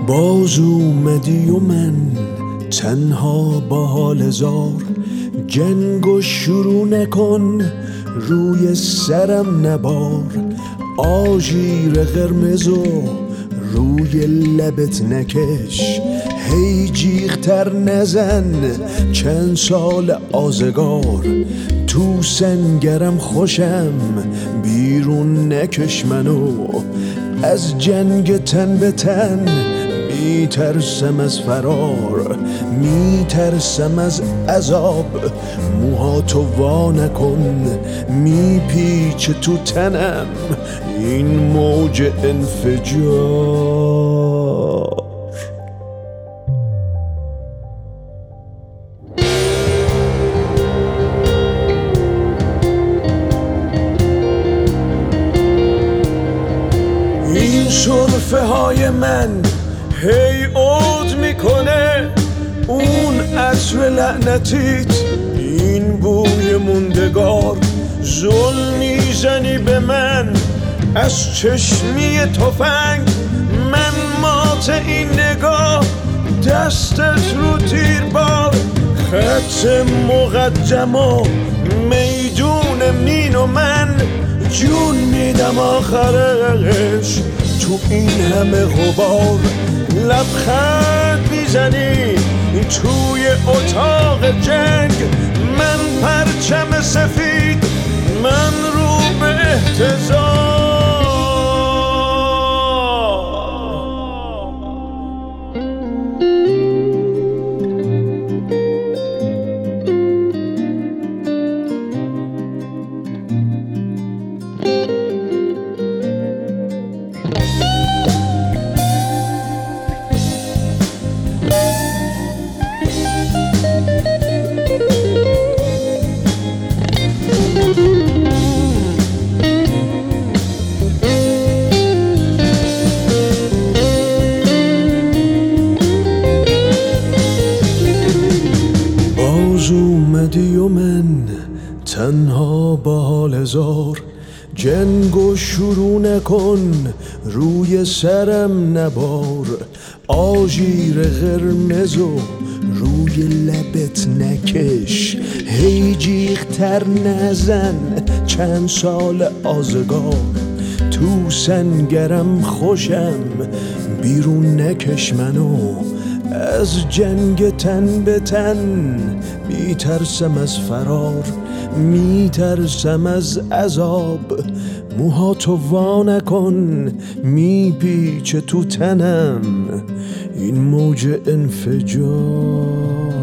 باز اومدی و من تنها با حال زار، جنگو شروع نکن روی سرم نبار، آژیر قرمزو روی لبت نکش، هی جیغتر نزن چند سال آزگار، تو سنگرم خوشم بیرون نکش منو، از جنگ تن به تن میترسم از فرار، میترسم از عذاب، موهاتو وا نکن میپیچه تو تنم این موج انفجار. این سرفه های من هی عود میکنه، اون عطر لعنتیت این بوی موندگار، ظلم میزنی به من از چشمی تفنگ، من مات این نگاه دستت رو تیربار، خط مقدم و میدون مین و من جون میدم آخرش تو این همه غبار، لبخند میزنی توی اتاق جنگ، من پرچم سفید من رو به احتضار. اومدی و من تنها با حال زار، جنگو شروع نکن روی سرم نبار، آژیر قرمزو روی لبت نکش، هی جیغتر نزن چند سال آزگار، تو سنگرم خوشم بیرون نکش منو، از جنگ تن به تن میترسم از فرار، میترسم از عذاب، موهاتو وا نکن میپیچه تو تنم این موج انفجار.